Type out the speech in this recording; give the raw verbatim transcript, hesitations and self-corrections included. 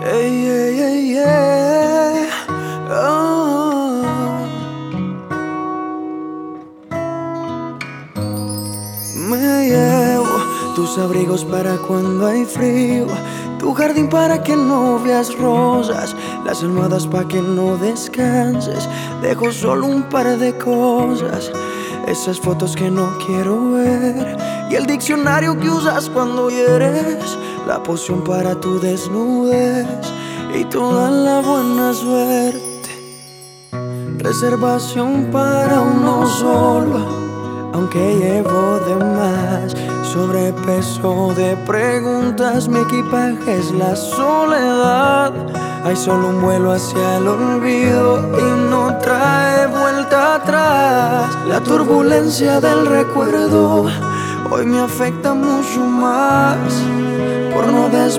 Ey, ey, ey, ey. Oh. Me llevo tus abrigos para cuando hay frío, tu jardín para que no veas rosas, las almohadas para que no descanses. Dejo solo un par de cosas, esas fotos que no quiero ver, y el diccionario que usas cuando hieres, la poción para tu desnudez y toda la buena suerte. Reservación para uno solo, aunque llevo de más. Sobrepeso de preguntas, mi equipaje es la soledad. Hay solo un vuelo hacia el olvido y no trae vuelta atrás. La turbulencia del recuerdo hoy me afecta mucho más por no despertar.